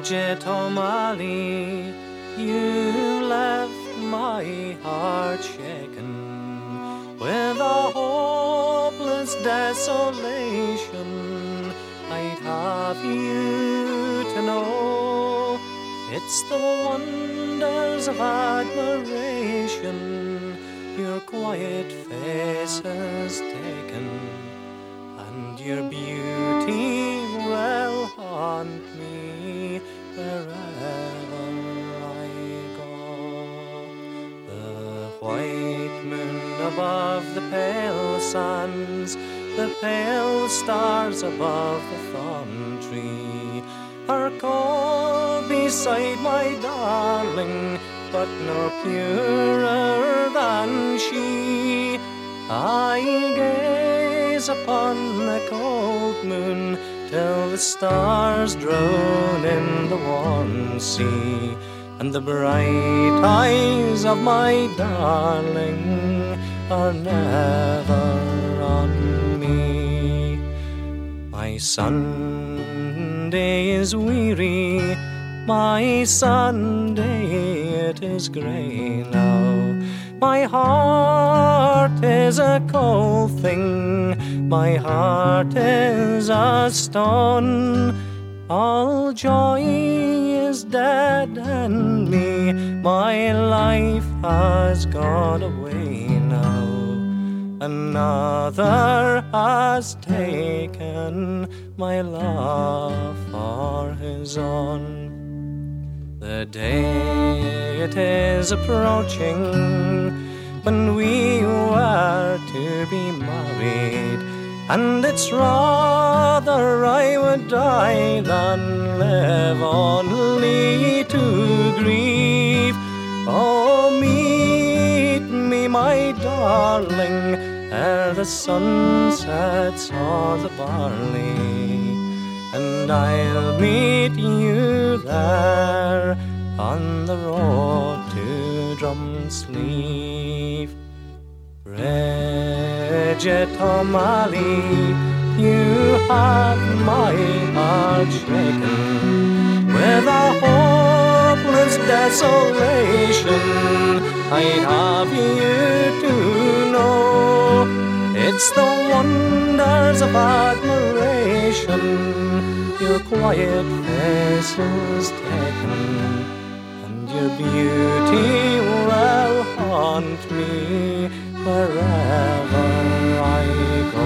Bridget O'Malley, you left my heart shaken with a hopeless desolation. I'd have you to know it's the wonders of admiration your quiet face has taken, and your beauty will haunt me wherever I go. The white moon above the pale sands, the pale stars above the thorn tree, are cold beside my darling, but no purer than she. I gaze upon the cold moon till the stars drown in the warm sea, and the bright eyes of my darling are never on me. My Sunday is weary, my Sunday it is grey now. My heart is a cold thing, my heart is a stone. All joy is dead in me, my life has gone away now. Another has taken my love for his own. The day it is approaching when we were to be married, and it's rather I would die than live only to grieve. Oh, meet me, my darling, ere the sun sets o'er the barley, and I'll meet you there on the road to Drumsleeve. Bridget O'Malley, you have my heart shaken with a hopeless desolation. I'd have you to know it's the wonders of admiration your quiet face has taken, and your beauty will haunt me wherever I go.